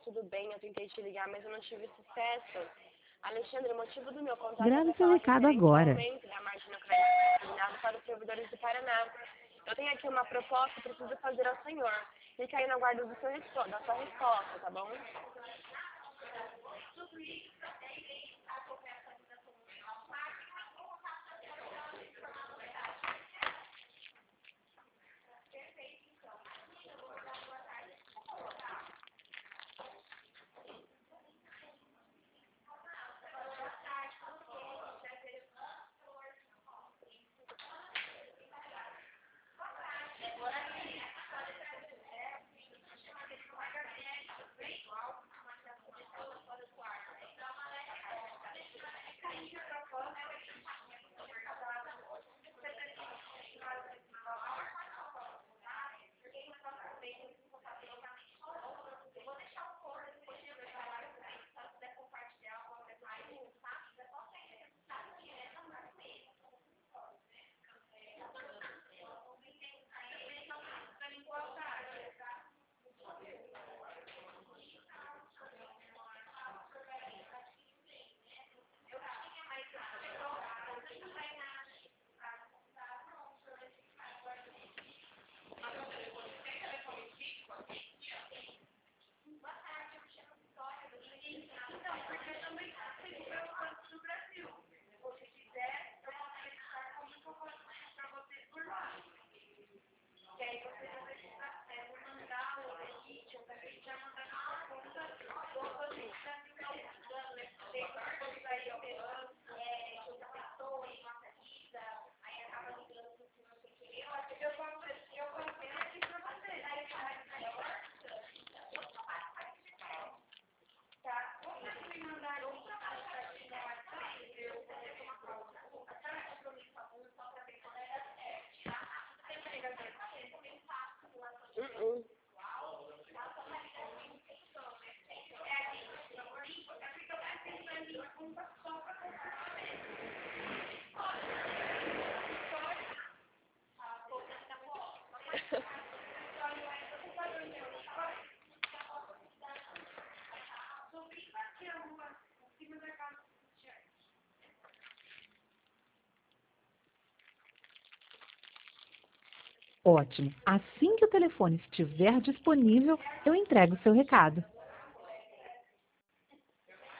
tudo bem, eu tentei te ligar, mas eu não tive sucesso. Alexandre, o motivo do meu contato é Grave para seu falar recado referente ao agora. aumento da margem no crédito consignado para os servidores do Paraná. Eu tenho aqui uma proposta e preciso fazer ao senhor. Fica aí no aguardo da sua resposta, tá bom? Ótimo. Assim que o telefone estiver disponível, eu entrego o seu recado.